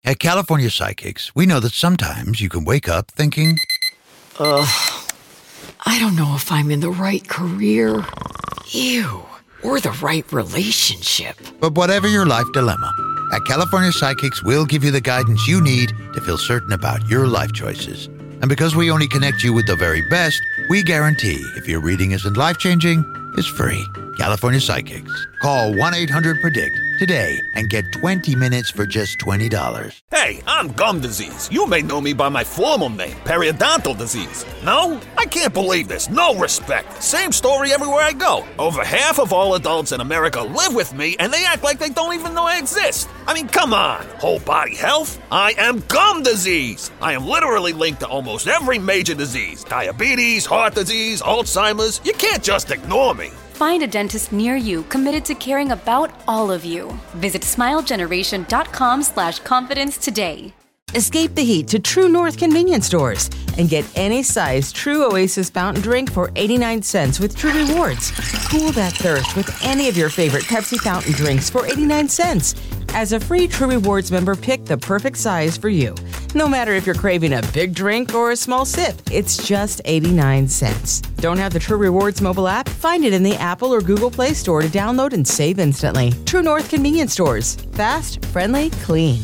At California Psychics, we know that sometimes you can wake up thinking, I don't know if I'm in the right career. Or the right relationship. But whatever your life dilemma, at California Psychics, we'll give you the guidance you need to feel certain about your life choices. And because we only connect you with the very best, we guarantee if your reading isn't life-changing, it's free. California Psychics. Call 1-800-PREDICT today and get 20 minutes for just $20. Hey, I'm gum disease. You may know me by my formal name, periodontal disease. No? I can't believe this. No respect. Same story everywhere I go. Over half of all adults in America live with me, and they act like they don't even know I exist. I mean, come on. Whole body health? I am gum disease. I am literally linked to almost every major disease. Diabetes, heart disease, Alzheimer's. You can't just ignore me. Find a dentist near you committed to caring about all of you. Visit smilegeneration.com/confidence today. Escape the heat to True North convenience stores and get any size True Oasis fountain drink for 89 cents with True Rewards. Cool that thirst with any of your favorite Pepsi fountain drinks for 89 cents. As a free True Rewards member, pick the perfect size for you. No matter if you're craving a big drink or a small sip, it's just 89 cents. Don't have the True Rewards mobile app? Find it in the Apple or Google Play Store to download and save instantly. True North convenience stores. Fast, friendly, clean.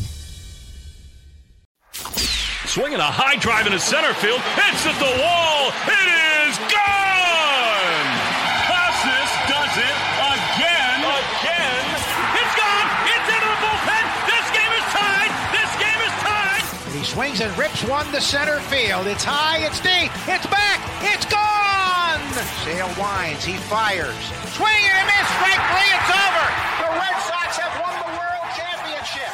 Swinging a high drive into center field. It's at the wall. It is gone! Casas does it again. It's gone! It's into the bullpen! This game is tied! He swings and rips one to center field. It's high, it's deep, it's back, it's gone! Sale winds, he fires. Swing and a miss, strike three, it's over! The Red Sox have won the World Championship!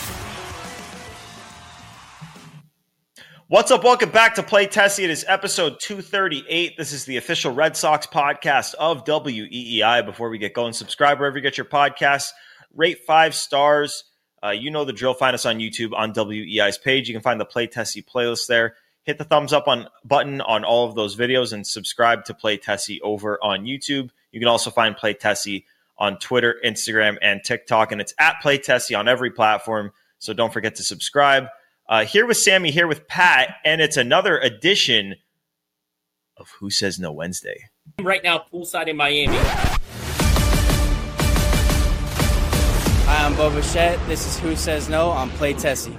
What's up? Welcome back to Play Tessie. It is episode 238. This is the official Red Sox podcast of WEEI. Before we get going, subscribe wherever you get your podcasts. Rate 5 stars. You know the drill. Find us on YouTube on WEI's page. You can find the Play Tessie playlist there. Hit the thumbs up button on all of those videos and subscribe to Play Tessie over on YouTube. You can also find Play Tessie on Twitter, Instagram, and TikTok. And it's at Play Tessie on every platform. So don't forget to subscribe. Here with Sammy, here with Pat, and it's another edition of Who Says No Wednesday. Right now, poolside in Miami. Hi, I'm Bo Bichette. This is Who Says No on Play Tessie.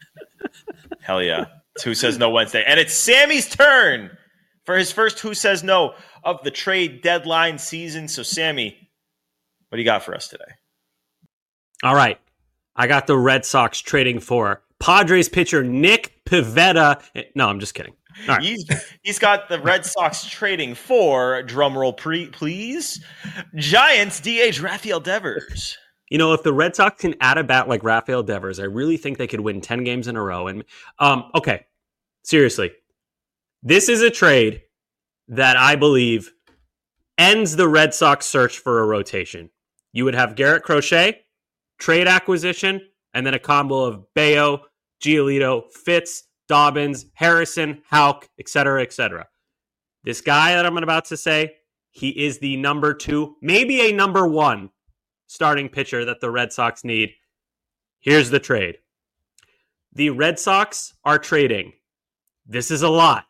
Hell yeah. It's Who Says No Wednesday. And it's Sammy's turn for his first Who Says No of the trade deadline season. So, Sammy, what do you got for us today? All right. I got the Red Sox trading for Padres pitcher Nick Pivetta. No, I'm just kidding. All right. He's got the Red Sox trading for, drumroll please, Giants DH Rafael Devers. You know, if the Red Sox can add a bat like Rafael Devers, I really think they could win 10 games in a row. And okay, seriously, this is a trade that I believe ends the Red Sox search for a rotation. You would have Garrett Crochet, trade acquisition, and then a combo of Bayo, Giolito, Fitz, Dobbins, Harrison, Houck, etc., etc. This guy that I'm about to say, he is the number 2, maybe a number 1 starting pitcher that the Red Sox need. Here's the trade. The Red Sox are trading, this is a lot,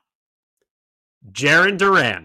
Jarren Duran,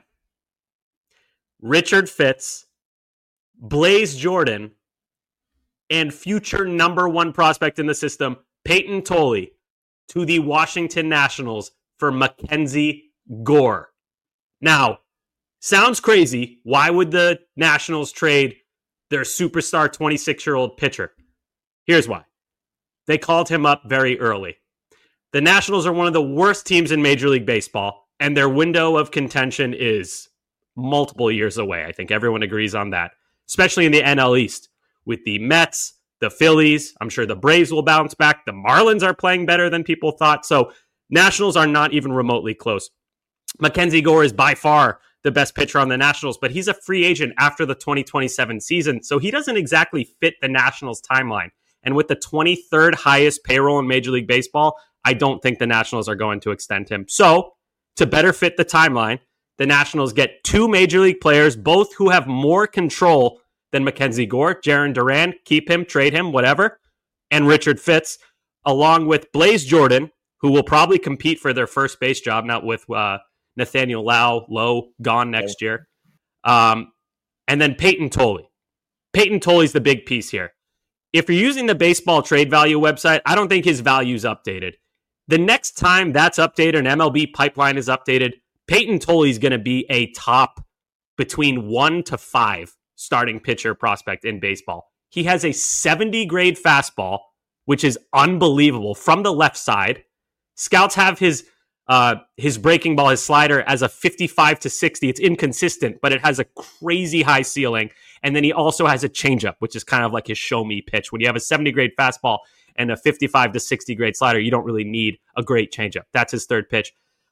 Richard Fitz, Blaze Jordan, and future number 1 prospect in the system, Peyton Tolley, to the Washington Nationals for Mackenzie Gore. Now, sounds crazy. Why would the Nationals trade their superstar 26-year-old pitcher? Here's why. They called him up very early. The Nationals are one of the worst teams in Major League Baseball, and their window of contention is multiple years away. I think everyone agrees on that, especially in the NL East. With the Mets, the Phillies, I'm sure the Braves will bounce back. The Marlins are playing better than people thought. So Nationals are not even remotely close. Mackenzie Gore is by far the best pitcher on the Nationals, but he's a free agent after the 2027 season. So he doesn't exactly fit the Nationals timeline. And with the 23rd highest payroll in Major League Baseball, I don't think the Nationals are going to extend him. So to better fit the timeline, the Nationals get 2 Major League players, both who have more control than Mackenzie Gore. Jarren Duran, keep him, trade him, whatever. And Richard Fitz. along with Blaze Jordan, who will probably compete for their first base job, not with Nathaniel Lowe gone next year. And then Peyton Tolley. Peyton Tolley's the big piece here. If you're using the baseball trade value website, I don't think his value's updated. The next time that's updated, an MLB pipeline is updated, Peyton Tolley's going to be a top between 1 to 5 starting pitcher prospect in baseball. He has a 70 grade fastball, which is unbelievable, from the left side. Scouts have his breaking ball, his slider, as a 55 to 60. It's inconsistent, but it has a crazy high ceiling. And then he also has a changeup, which is kind of like his show me pitch. When you have a 70 grade fastball and a 55 to 60 grade slider, you don't really need a great changeup. That's his third pitch.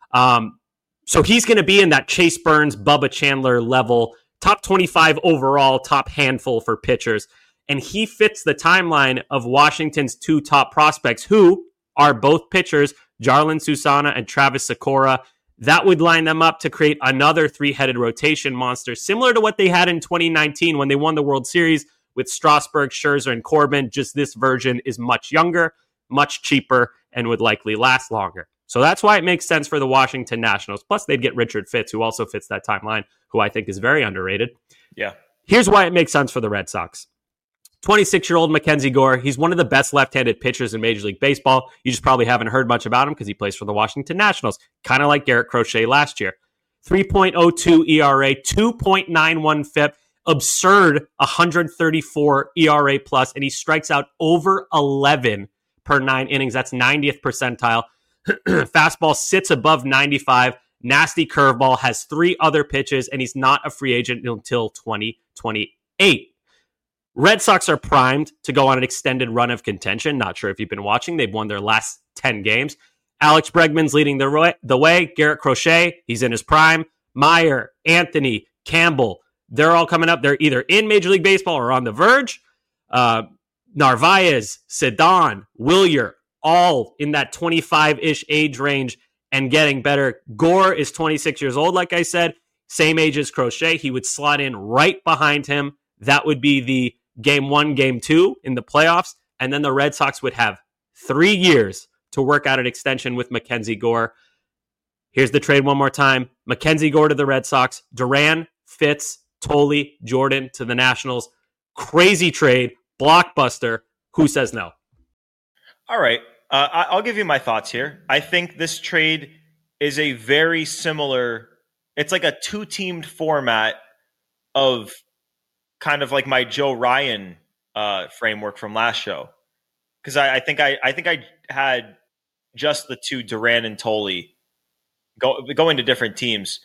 So he's going to be in that Chase Burns, Bubba Chandler level, top 25 overall, top handful for pitchers. And he fits the timeline of Washington's 2 top prospects, who are both pitchers, Jarlin Susana and Travis Sikora. That would line them up to create another 3-headed rotation monster, similar to what they had in 2019 when they won the World Series with Strasburg, Scherzer, and Corbin. Just this version is much younger, much cheaper, and would likely last longer. So that's why it makes sense for the Washington Nationals. Plus, they'd get Richard Fitz, who also fits that timeline, who I think is very underrated. Yeah. Here's why it makes sense for the Red Sox. 26-year-old Mackenzie Gore, he's one of the best left-handed pitchers in Major League Baseball. You just probably haven't heard much about him because he plays for the Washington Nationals, kind of like Garrett Crochet last year. 3.02 ERA, 2.91 FIP, absurd 134 ERA plus, and he strikes out over 11 per 9 innings. That's 90th percentile. Fastball sits above 95. Nasty curveball, has 3 other pitches, and he's not a free agent until 2028. Red Sox are primed to go on an extended run of contention. Not sure if you've been watching. They've won their last 10 games. Alex Bregman's leading the way. Garrett Crochet, he's in his prime. Meyer, Anthony, Campbell, they're all coming up. They're either in Major League Baseball or on the verge. Narvaez, Cedon, Willier, all in that 25-ish age range and getting better. Gore is 26 years old, like I said. Same age as Crochet. He would slot in right behind him. That would be the Game 1, Game 2 in the playoffs. And then the Red Sox would have 3 years to work out an extension with Mackenzie Gore. Here's the trade one more time. Mackenzie Gore to the Red Sox. Duran, Fitz, Tolley, Jordan to the Nationals. Crazy trade. Blockbuster. Who says no? All right. I'll give you my thoughts here. I think this trade is a very similar... It's like a 2-teamed format of kind of like my Joe Ryan framework from last show, because I think I had just the 2, Duran and Tolley, going to different teams.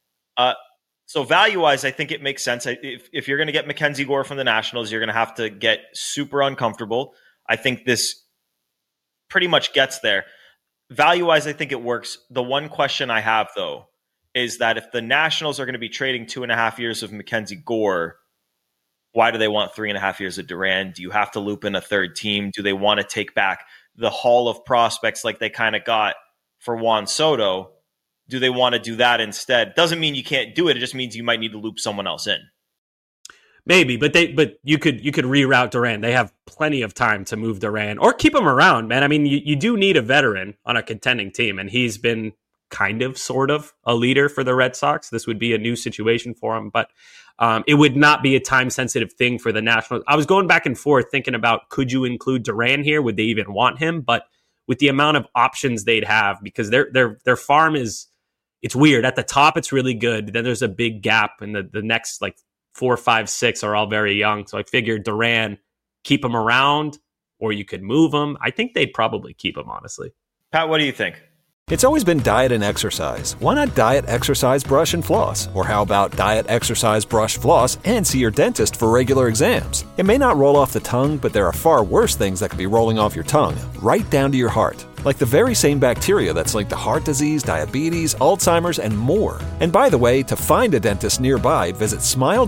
So value-wise, I think it makes sense. If you're going to get Mackenzie Gore from the Nationals, you're going to have to get super uncomfortable. I think this pretty much gets there. Value-wise, I think it works. The one question I have, though, is that if the Nationals are going to be trading 2.5 years of Mackenzie Gore, why do they want 3.5 years of Duran? Do you have to loop in a third team? Do they want to take back the haul of prospects like they kind of got for Juan Soto? Do they want to do that instead? Doesn't mean you can't do it. It just means you might need to loop someone else in. Maybe, but you could reroute Duran. They have plenty of time to move Duran or keep him around, man. I mean, you do need a veteran on a contending team, and he's been kind of, sort of, a leader for the Red Sox. This would be a new situation for him, but it would not be a time-sensitive thing for the Nationals. I was going back and forth thinking about, could you include Duran here? Would they even want him? But with the amount of options they'd have, because their farm is, it's weird. At the top, it's really good. Then there's a big gap, and the next, 4, 5, 6 are all very young. So I figured Duran, keep him around, or you could move him. I think they'd probably keep him, honestly. Pat, what do you think? It's always been diet and exercise. Why not diet, exercise, brush, and floss? Or how about diet, exercise, brush, floss, and see your dentist for regular exams? It may not roll off the tongue, but there are far worse things that could be rolling off your tongue, right down to your heart. Like the very same bacteria that's linked to heart disease, diabetes, Alzheimer's, and more. And by the way, to find a dentist nearby, visit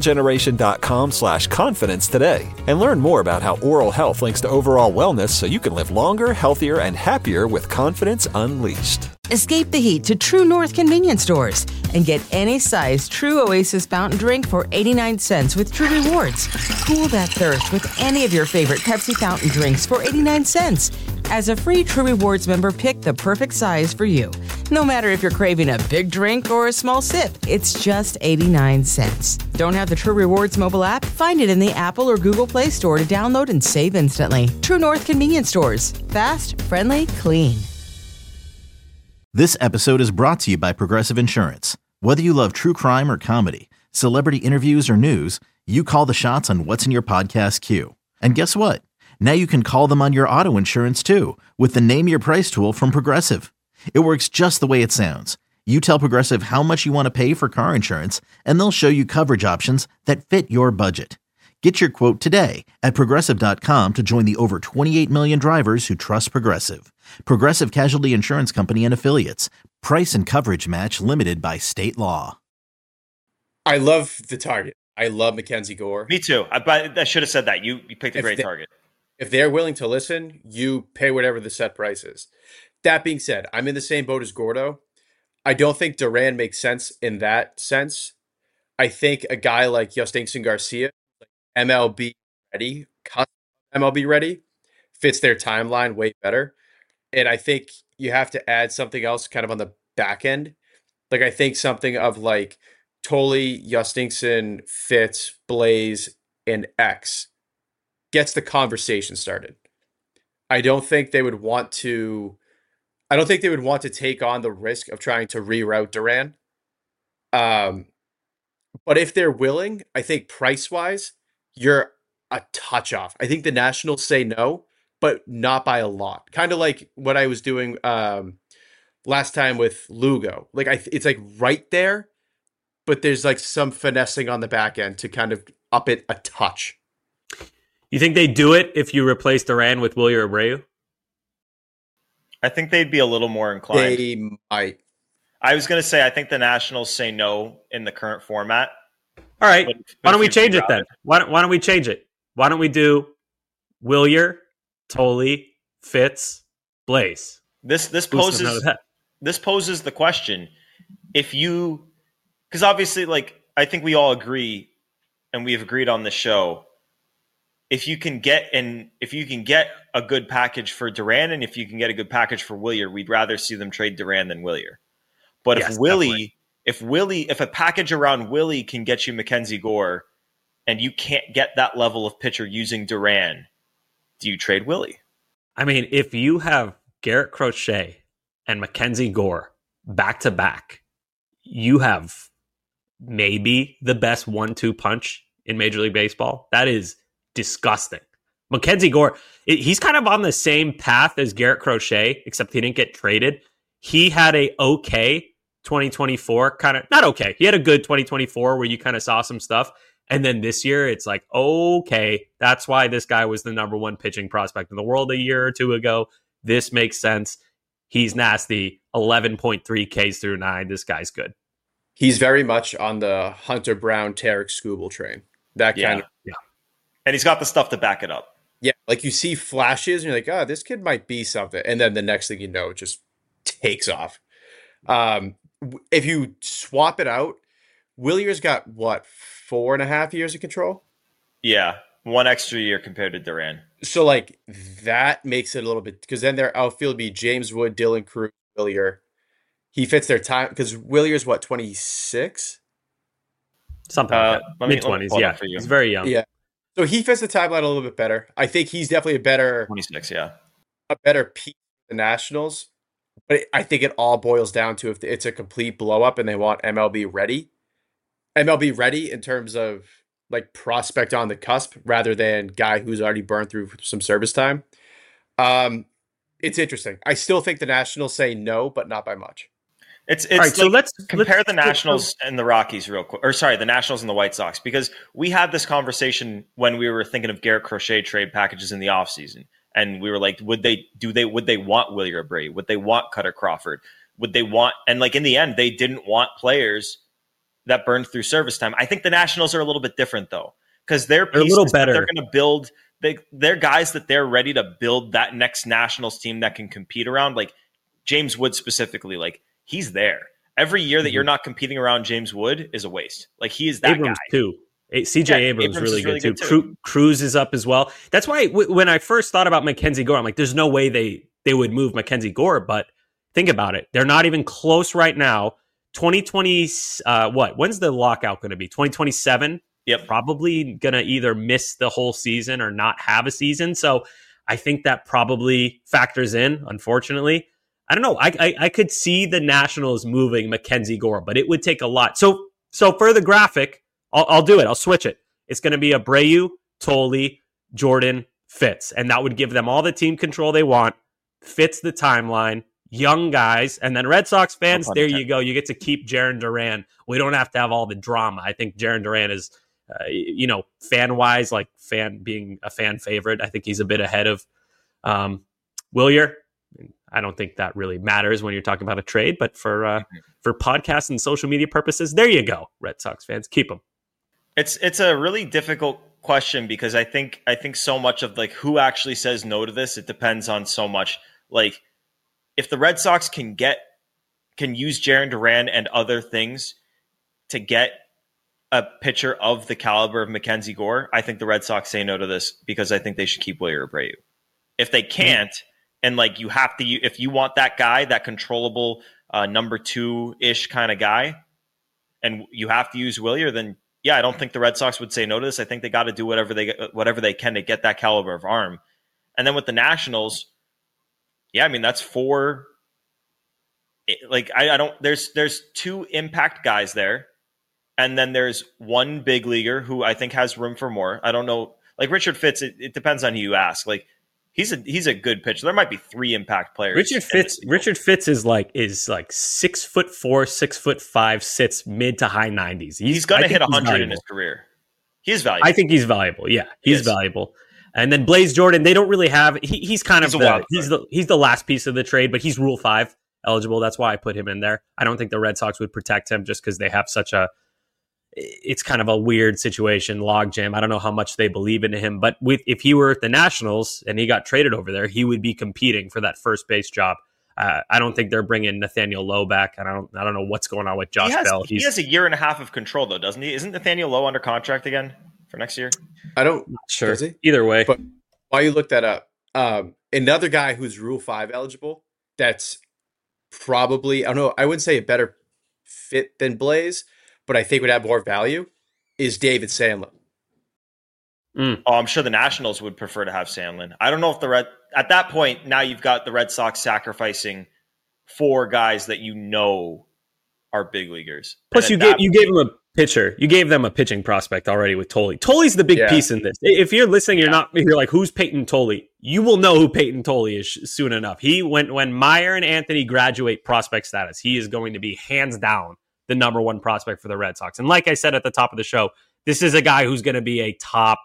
smilegeneration.com/confidence today. And learn more about how oral health links to overall wellness so you can live longer, healthier, and happier with confidence unleashed. Escape the heat to True North convenience stores and get any size True Oasis fountain drink for 89 cents with True Rewards. Cool that thirst with any of your favorite Pepsi fountain drinks for 89 cents. As a free True Rewards member, pick the perfect size for you. No matter if you're craving a big drink or a small sip, it's just 89 cents. Don't have the True Rewards mobile app? Find it in the Apple or Google Play Store to download and save instantly. True North Convenience Stores. Fast, friendly, clean. This episode is brought to you by Progressive Insurance. Whether you love true crime or comedy, celebrity interviews or news, you call the shots on what's in your podcast queue. And guess what? Now you can call them on your auto insurance too with the Name Your Price tool from Progressive. It works just the way it sounds. You tell Progressive how much you want to pay for car insurance, and they'll show you coverage options that fit your budget. Get your quote today at Progressive.com to join the over 28 million drivers who trust Progressive. Progressive Casualty Insurance Company and Affiliates. Price and coverage match limited by state law. I love the target. I love Mackenzie Gore. Me too. I should have said that. You picked a great target. If they're willing to listen, you pay whatever the set price is. That being said, I'm in the same boat as Gordo. I don't think Duran makes sense in that sense. I think a guy like Justinson Garcia, MLB ready, MLB ready, fits their timeline way better. And I think you have to add something else kind of on the back end. Like I think something of like Tolley, Justinson, Fitz, Blaze, and X gets the conversation started. I don't think they would want to take on the risk of trying to reroute Duran. But if they're willing, I think price-wise, you're a touch off. I think the Nationals say no, but not by a lot. Kind of like what I was doing last time with Lugo. Like it's like right there, but there's like some finessing on the back end to kind of up it a touch. You think they do it if you replace Duran with Wilyer Abreu? I think they'd be a little more inclined. They might. I was going to say, I think the Nationals say no in the current format. All right. Why don't we change it then? Why don't we change it? Why don't we do Wilyer, Tolley, Fitz, Blaze? This poses the question. Because obviously, like I think we all agree, and we've agreed on the show, if you can get a good package for Duran and if you can get a good package for Wilyer, we'd rather see them trade Duran than Wilyer. But yes, if a package around Willie can get you Mackenzie Gore and you can't get that level of pitcher using Duran, do you trade Willie? I mean, if you have Garrett Crochet and Mackenzie Gore back to back, you have maybe the best 1-2 punch in Major League Baseball. That is disgusting. Mackenzie Gore, he's kind of on the same path as Garrett Crochet, except he didn't get traded. He had a okay 2024, kind of not okay. He had a good 2024 where you kind of saw some stuff. And then this year it's like, okay, that's why this guy was the number one pitching prospect in the world a year or two ago. This makes sense. He's nasty. 11.3 Ks through 9. This guy's good. He's very much on the Hunter Brown, Tarek Skubal train. That kind of. Yeah. And he's got the stuff to back it up. Yeah, like you see flashes and you're like, oh, this kid might be something. And then the next thing you know, it just takes off. If you swap it out, Willier's got, 4.5 years of control? Yeah, one extra year compared to Duran. So, like, that makes it a little bit... Because then their outfield would be James Wood, Dylan Cruz, Wilyer. He fits their time... Because Willier's, 26? Something like that. Mid-20s, yeah. He's very young. Yeah. So he fits the timeline a little bit better. I think he's definitely a better 26, yeah. A better piece of the Nationals. But I think it all boils down to if it's a complete blow up and they want MLB ready. MLB ready in terms of like prospect on the cusp rather than guy who's already burned through some service time. It's interesting. I still think the Nationals say no, but not by much. It's right, like, so let's compare the Nationals and the Rockies real quick. Or sorry, the Nationals and the White Sox, because we had this conversation when we were thinking of Garrett Crochet trade packages in the offseason. And we were like, would they want Wilyer Abreu? Would they want Cutter Crawford? Would they want, and like in the end, they didn't want players that burned through service time. I think the Nationals are a little bit different though, because they're a little better. They're going to build, they're guys that they're ready to build that next Nationals team that can compete around. Like James Wood specifically, like he's there. Every year that you're not competing around James Wood is a waste. Like he is that Abrams guy. Too. CJ Abrams is really good too. Cruz is up as well. That's why when I first thought about Mackenzie Gore, I'm like, there's no way they would move Mackenzie Gore. But think about it. They're not even close right now. 2020, when's the lockout going to be? 2027? Yep. Probably going to either miss the whole season or not have a season. So I think that probably factors in, unfortunately. I don't know. I could see the Nationals moving Mackenzie Gore, but it would take a lot. So for the graphic, I'll do it. I'll switch it. It's going to be Abreu, Tolle, Jordan, Fitz. And that would give them all the team control they want. Fits the timeline. Young guys. And then Red Sox fans, there you go. You get to keep Jarren Duran. We don't have to have all the drama. I think Jarren Duran is, fan-wise, like being a fan favorite. I think he's a bit ahead of Wilyer. I don't think that really matters when you're talking about a trade, but for podcasts and social media purposes, there you go, Red Sox fans, keep them. It's a really difficult question because I think so much of like who actually says no to this. It depends on so much. Like if the Red Sox can use Jarren Duran and other things to get a pitcher of the caliber of Mackenzie Gore, I think the Red Sox say no to this because I think they should keep Wilyer Abreu. If they can't. And like you have to, if you want that guy, that controllable number 2-ish kind of guy, and you have to use Wilyer, then yeah, I don't think the Red Sox would say no to this. I think they got to do whatever they can to get that caliber of arm. And then with the Nationals, yeah, I mean that's 4. Like I don't. There's 2 impact guys there, and then there's 1 big leaguer who I think has room for more. I don't know. Like Richard Fitz, it depends on who you ask. Like. He's a good pitcher. There might be 3 impact players. Richard Fitz is like 6'4", 6'5", sits mid to high 90s. He's going to hit 100 in his career. He's valuable. I think he's valuable. Yeah, he's valuable. And then Blaze Jordan, they don't really have. He's kind of he's the last piece of the trade, but he's Rule 5 eligible. That's why I put him in there. I don't think the Red Sox would protect him just because they have such a. It's kind of a weird situation, logjam. I don't know how much they believe into him, but if he were at the Nationals and he got traded over there, he would be competing for that first base job. I don't think they're bringing Nathaniel Lowe back, and I don't know what's going on with Josh Bell. He has a year and a half of control, though, doesn't he? Isn't Nathaniel Lowe under contract again for next year? Not sure. Does he? Either way, but while you look that up, another guy who's Rule 5 eligible, that's probably I wouldn't say a better fit than Blaze, but I think would have more value, is David Sandlin. Oh, I'm sure the Nationals would prefer to have Sandlin. I don't know if at that point, now you've got the Red Sox sacrificing 4 guys that you know are big leaguers. Plus, you gave him a pitcher. You gave them a pitching prospect already with Tolle. Tolle's the big piece in this. If you're listening, you're like, who's Peyton Tolle? You will know who Peyton Tolle is soon enough. When Meyer and Anthony graduate prospect status, he is going to be hands down the number 1 prospect for the Red Sox. And like I said at the top of the show, this is a guy who's going to be a top,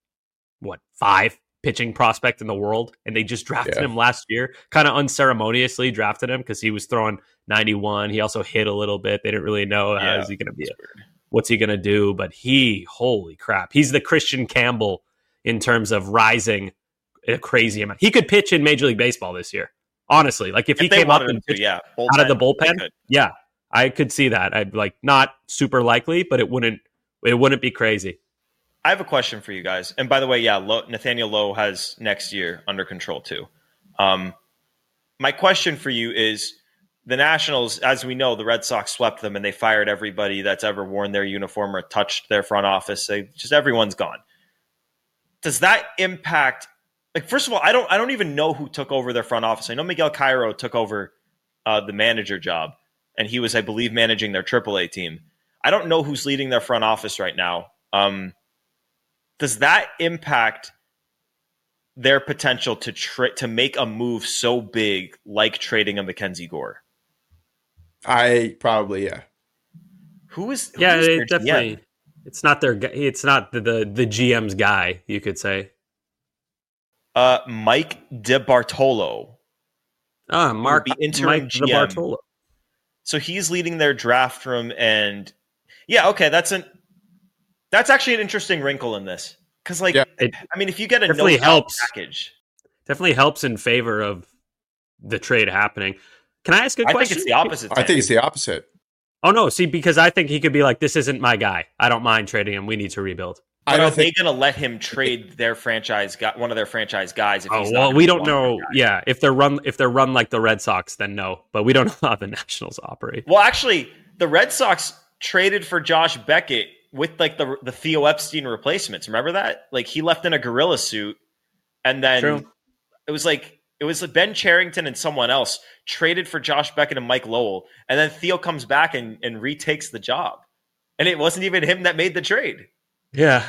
5 pitching prospect in the world. And they just drafted him last year, kind of unceremoniously drafted him because he was throwing 91. He also hit a little bit. They didn't really know how is he going to be. What's he going to do? But holy crap. He's the Christian Campbell in terms of rising a crazy amount. He could pitch in Major League Baseball this year. Honestly, like if he came up and pitched out of the bullpen, I could see that. I'd not super likely, but it wouldn't be crazy. I have a question for you guys. And by the way, Nathaniel Lowe has next year under control too. My question for you is the Nationals, as we know, the Red Sox swept them and they fired everybody that's ever worn their uniform or touched their front office. Everyone's gone. Does that impact? First of all, I don't even know who took over their front office. I know Miguel Cairo took over the manager job. And he was, I believe, managing their AAA team. I don't know who's leading their front office right now. Does that impact their potential to make a move so big like trading a Mackenzie Gore? Probably. Who is it definitely. GM? It's not it's not the GM's guy, you could say. Mike DeBartolo. Mike interim GM. DeBartolo. So he's leading their draft room, and that's actually an interesting wrinkle in this because, if you get a no package, definitely helps in favor of the trade happening. Can I ask a question? I think it's the opposite. I think it's the opposite. Oh no, see, because I think he could be like, this isn't my guy. I don't mind trading him. We need to rebuild. But are they going to let him trade their franchise one of their franchise guys? If he's not we don't know. Yeah, if they're run like the Red Sox, then no. But we don't know how the Nationals operate. Well, actually, the Red Sox traded for Josh Beckett with like the Theo Epstein replacements. Remember that? Like he left in a gorilla suit, and then it was Ben Cherington and someone else traded for Josh Beckett and Mike Lowell, and then Theo comes back and retakes the job, and it wasn't even him that made the trade. Yeah.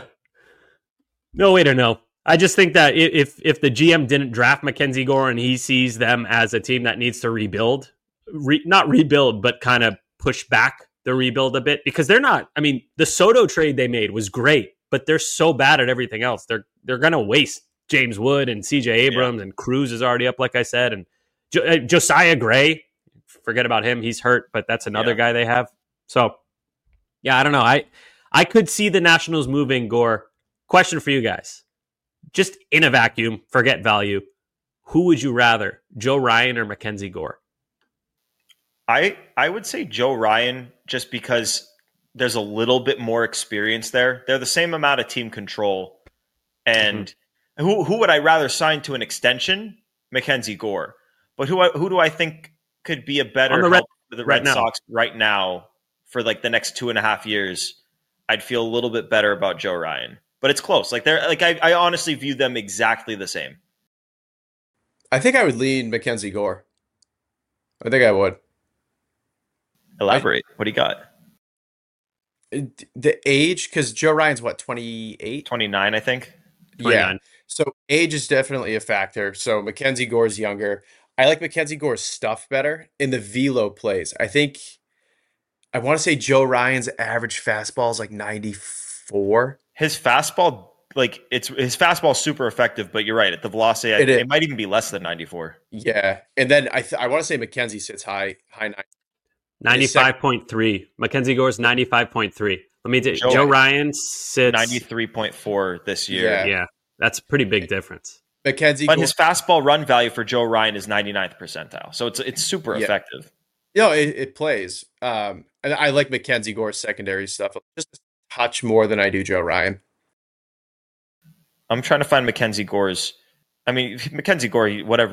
No way to know. I just think that if the GM didn't draft Mackenzie Gore and he sees them as a team that needs to rebuild, not rebuild, but kind of push back the rebuild a bit, because they're not. I mean, the Soto trade they made was great, but they're so bad at everything else. They're going to waste James Wood and CJ Abrams, and Cruz is already up, like I said, and Josiah Gray. Forget about him; he's hurt, but that's another guy they have. So, yeah, I don't know. I could see the Nationals moving Gore. Question for you guys. Just in a vacuum, forget value. Who would you rather, Joe Ryan or Mackenzie Gore? I would say Joe Ryan, just because there's a little bit more experience there. They're the same amount of team control. And who would I rather sign to an extension? Mackenzie Gore. But who do I think could be a better help for the Red Sox right now for like the next 2.5 years? I'd feel a little bit better about Joe Ryan, but it's close. Like I honestly view them exactly the same. I think I would lean Mackenzie Gore. I think I would. Elaborate. What do you got? The age, because Joe Ryan's what, 28? 29, I think. 29. Yeah. So age is definitely a factor. So Mackenzie Gore's younger. I like Mackenzie Gore's stuff better in the velo plays. I want to say Joe Ryan's average fastball is like 94. His fastball, his fastball super effective, but you're right. At the velocity, it might even be less than 94. Yeah. And then I want to say Mackenzie sits high 95.3. Mackenzie Gore's 95.3. Let me tell you, Joe Ryan sits 93.4 this year. Yeah. That's a pretty big difference. Mackenzie But his fastball run value for Joe Ryan is 99th percentile. So it's super effective. Yeah, it plays. And I like Mackenzie Gore's secondary stuff just a touch more than I do Joe Ryan. I'm trying to find Mackenzie Gore's. I mean, Mackenzie Gore,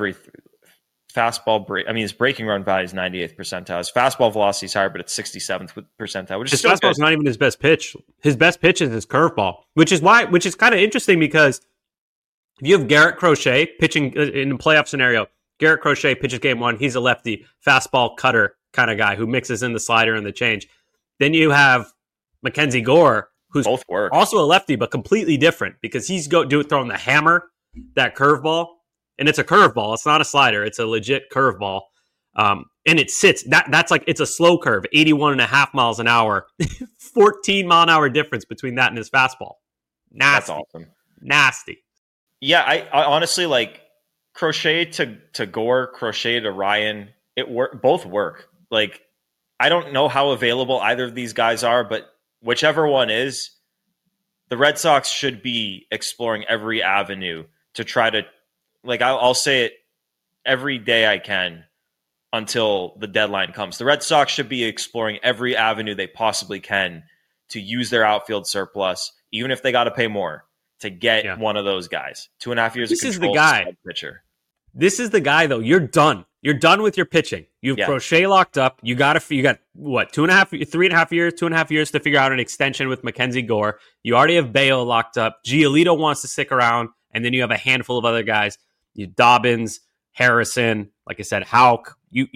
fastball break. I mean, his breaking run value is 98th percentile. His fastball velocity is higher, but it's 67th percentile. Which his fastball is not even his best pitch. His best pitch is his curveball, which is kind of interesting because if you have Garrett Crochet pitching in a playoff scenario, Garrett Crochet pitches game one. He's a lefty, fastball cutter kind of guy who mixes in the slider and the change. Then you have Mackenzie Gore, who's both work. Also a lefty, but completely different because he's throwing the hammer, that curveball, and it's a curveball. It's not a slider. It's a legit curveball. And it sits. That's like, it's a slow curve, 81.5 miles an hour, 14 mile an hour difference between that and his fastball. Nasty. That's awesome. Nasty. Yeah, I honestly like Crochet to Gore, Crochet to Ryan. Both work. Like, I don't know how available either of these guys are, but whichever one is, the Red Sox should be exploring every avenue to try to, like, I'll say it every day I can until the deadline comes. The Red Sox should be exploring every avenue they possibly can to use their outfield surplus, even if they got to pay more, to get one of those guys. 2.5 years this of control. This is the guy. Pitcher. This is the guy, though. You're done. You're done with your pitching. You've Crochet locked up. You got what, 3.5 years to figure out an extension with Mackenzie Gore. You already have Bayo locked up. Giolito wants to stick around, and then you have a handful of other guys. You Dobbins, Harrison, like I said, Houck.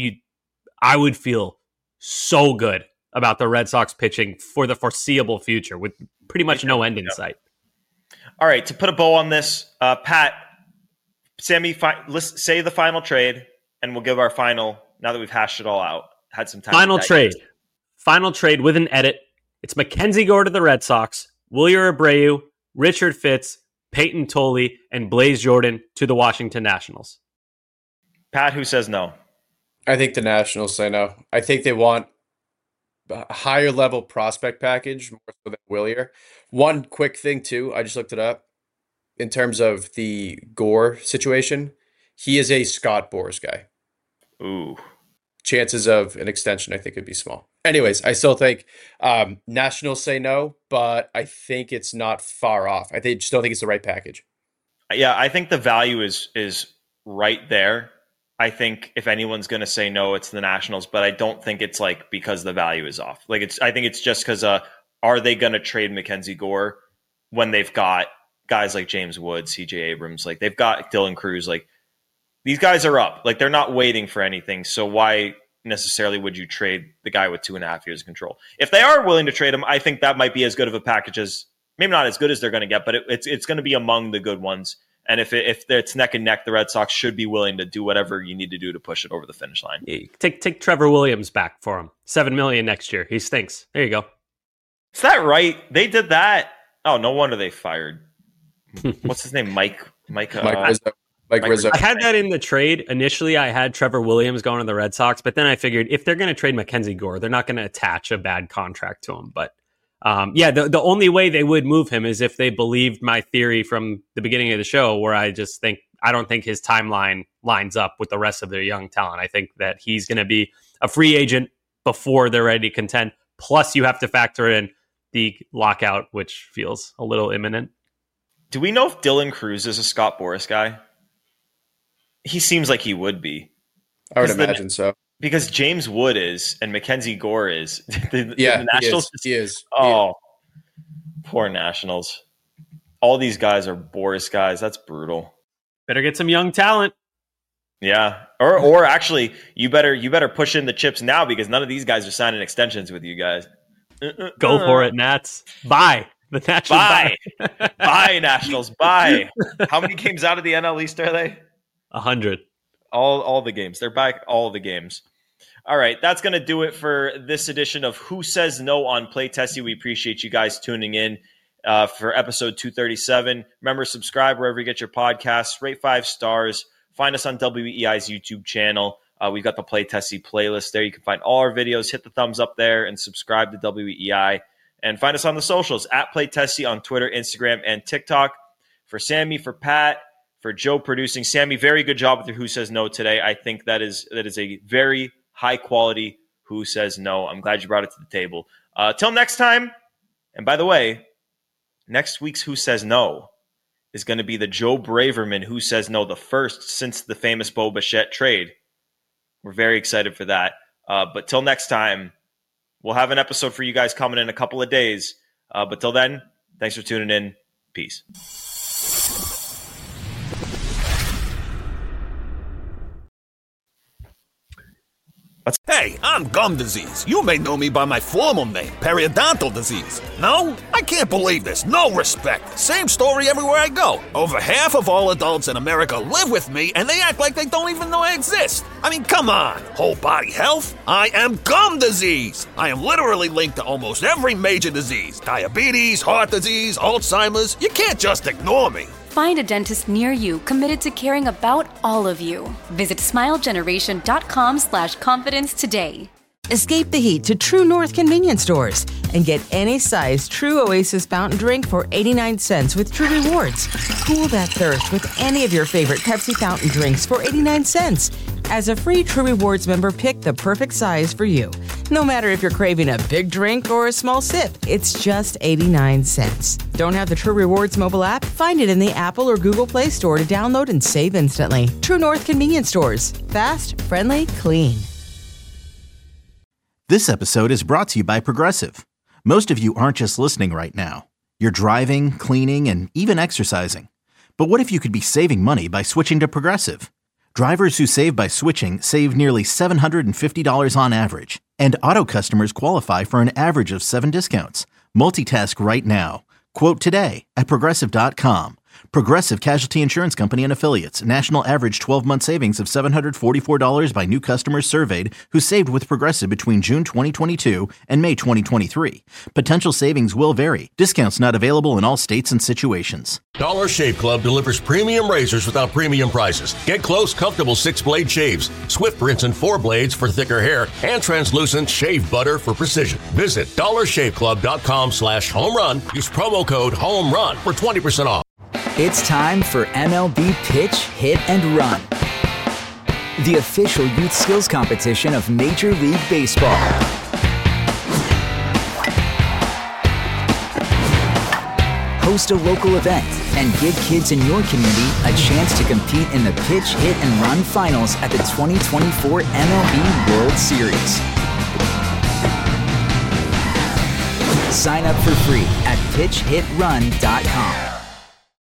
I would feel so good about the Red Sox pitching for the foreseeable future with pretty much no end in sight. All right, to put a bow on this, Pat, Sammy, let's say the final trade, and we'll give our final, now that we've hashed it all out, had some time. Final trade with an edit. It's Mackenzie Gore to the Red Sox, Wilyer Abreu, Richard Fitz, Peyton Tolley, and Blaze Jordan to the Washington Nationals. Pat, who says no? I think the Nationals say no. I think they want a higher level prospect package, more so than Wilyer. One quick thing, too, I just looked it up. In terms of the Gore situation, he is a Scott Boras guy. Ooh. chances of an extension, I think, would be small. Anyways, I still think Nationals say no, but I think it's not far off. I still think it's the right package. Yeah, I think the value is right there. I think if anyone's going to say no, it's the Nationals, but I don't think it's like because the value is off. Like I think it's just because are they going to trade Mackenzie Gore when they've got guys like James Wood, CJ Abrams, like they've got Dylan Cruz, like these guys are up, like they're not waiting for anything. So why necessarily would you trade the guy with 2.5 years of control? If they are willing to trade him, I think that might be as good of a package as, maybe not as good as they're going to get, but it's going to be among the good ones. And if it's neck and neck, the Red Sox should be willing to do whatever you need to do to push it over the finish line. Yeah, take Trevor Williams back for him. $7 million next year. He stinks. There you go. Is that right? They did that. Oh, no wonder they fired. What's his name? Mike Rizzo. I had that in the trade. Initially, I had Trevor Williams going to the Red Sox, but then I figured if they're going to trade Mackenzie Gore, they're not going to attach a bad contract to him. But the only way they would move him is if they believed my theory from the beginning of the show, where I don't think his timeline lines up with the rest of their young talent. I think that he's going to be a free agent before they're ready to contend. Plus, you have to factor in the lockout, which feels a little imminent. Do we know if Dylan Cruz is a Scott Boras guy? He seems like he would be. I would imagine so. Because James Wood is, and Mackenzie Gore is. The Nationals, he is. Oh, poor Nationals. All these guys are Boras guys. That's brutal. Better get some young talent. Yeah. Or actually, you better push in the chips now because none of these guys are signing extensions with you guys. Go for it, Nats. Bye. The Nationals. Bye. Bye, Nationals. Bye. How many games out of the NL East are they? 100. All the games. They're back all the games. All right, that's going to do it for this edition of Who Says No on Play Tessie. We appreciate you guys tuning in for episode 237. Remember, subscribe wherever you get your podcasts. Rate 5 stars. Find us on WEI's YouTube channel. We've got the Play Tessie playlist there. You can find all our videos. Hit the thumbs up there and subscribe to WEI. And find us on the socials, at Play Tessie on Twitter, Instagram, and TikTok. For Sammy, for Pat, for Joe producing. Sammy, very good job with your Who Says No today. I think that is a very high quality Who Says No. I'm glad you brought it to the table. Till next time. And by the way, next week's Who Says No is going to be the Joe Braverman Who Says No, the first since the famous Bo Bichette trade. We're very excited for that. But till next time, we'll have an episode for you guys coming in a couple of days. But till then, thanks for tuning in. Peace. Hey, I'm gum disease. You may know me by my formal name, periodontal disease. No? I can't believe this. No respect. Same story everywhere I go. Over half of all adults in America live with me, and they act like they don't even know I exist. I mean, come on. Whole body health? I am gum disease. I am literally linked to almost every major disease. Diabetes, heart disease, Alzheimer's. You can't just ignore me. Find a dentist near you committed to caring about all of you. Visit smilegeneration.com/confidence today. Escape the heat to True North convenience stores and get any size True Oasis fountain drink for 89 cents with True Rewards. Cool that thirst with any of your favorite Pepsi fountain drinks for 89 cents. As a free True Rewards member, pick the perfect size for you. No matter if you're craving a big drink or a small sip, it's just 89 cents. Don't have the True Rewards mobile app? Find it in the Apple or Google Play Store to download and save instantly. True North convenience stores. Fast, friendly, clean. This episode is brought to you by Progressive. Most of you aren't just listening right now. You're driving, cleaning, and even exercising. But what if you could be saving money by switching to Progressive? Drivers who save by switching save nearly $750 on average. And auto customers qualify for an average of 7 discounts. Multitask right now. Quote today at Progressive.com. Progressive Casualty Insurance Company and Affiliates. National average 12-month savings of $744 by new customers surveyed who saved with Progressive between June 2022 and May 2023. Potential savings will vary. Discounts not available in all states and situations. Dollar Shave Club delivers premium razors without premium prices. Get close, comfortable 6-blade shaves, swift rinse and 4 blades for thicker hair, and translucent shave butter for precision. Visit dollarshaveclub.com/home run. Use promo code HOMERUN for 20% off. It's time for MLB Pitch, Hit, and Run. the official youth skills competition of Major League Baseball. Host a local event and give kids in your community a chance to compete in the Pitch, Hit, and Run Finals at the 2024 MLB World Series. Sign up for free at pitchhitrun.com.